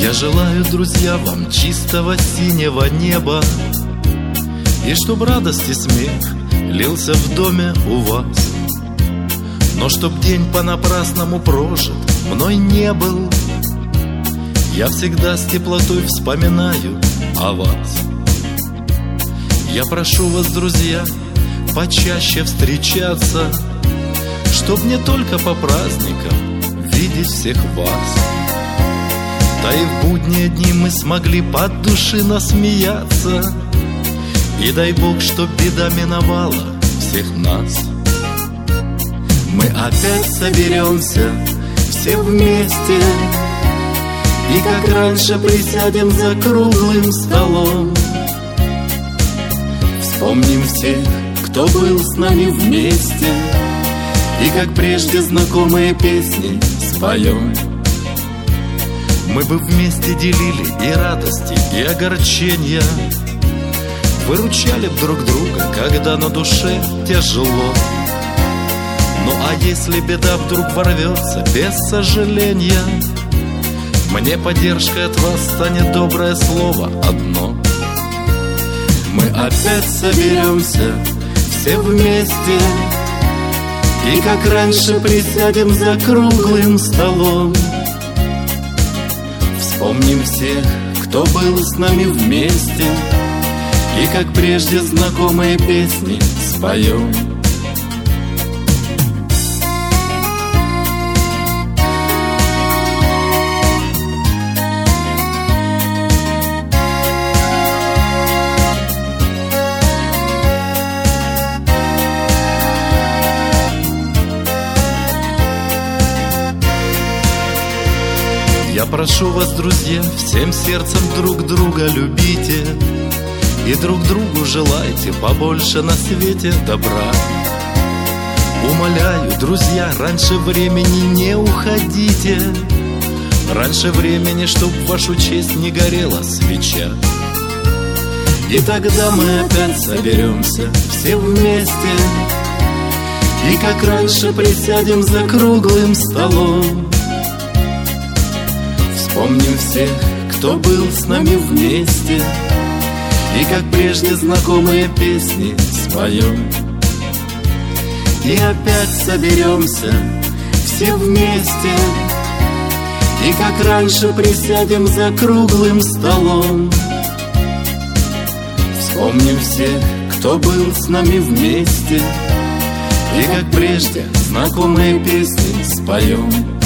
Я желаю, друзья, вам чистого синего неба, и чтоб радость и смех лился в доме у вас. Но чтоб день понапрасному прожит мной не был, я всегда с теплотой вспоминаю о вас. Я прошу вас, друзья, почаще встречаться, чтоб не только по праздникам видеть всех вас. Да и в будние дни мы смогли под души насмеяться, и дай Бог, чтоб беда миновала всех нас. Мы опять соберемся все вместе, и как раньше присядем за круглым столом. Вспомним всех, кто был с нами вместе, и как прежде знакомые песни споем. Мы бы вместе делили и радости, и огорчения, выручали б друг друга, когда на душе тяжело. Ну а если беда вдруг ворвется без сожаления, мне поддержкой от вас станет доброе слово одно. Мы опять соберемся все вместе, и как раньше присядем за круглым столом. Вспомним всех, кто был с нами вместе, и как прежде знакомые песни споем. Я прошу вас, друзья, всем сердцем друг друга любите, и друг другу желайте побольше на свете добра. Умоляю, друзья, раньше времени не уходите, раньше времени, чтоб в вашу честь не горела свеча. И тогда мы опять соберемся все вместе, и как раньше присядем за круглым столом. Вспомним всех, кто был с нами вместе, и как прежде знакомые песни споем. И опять соберемся все вместе, и как раньше присядем за круглым столом. Вспомним всех, кто был с нами вместе, и как прежде знакомые песни споем.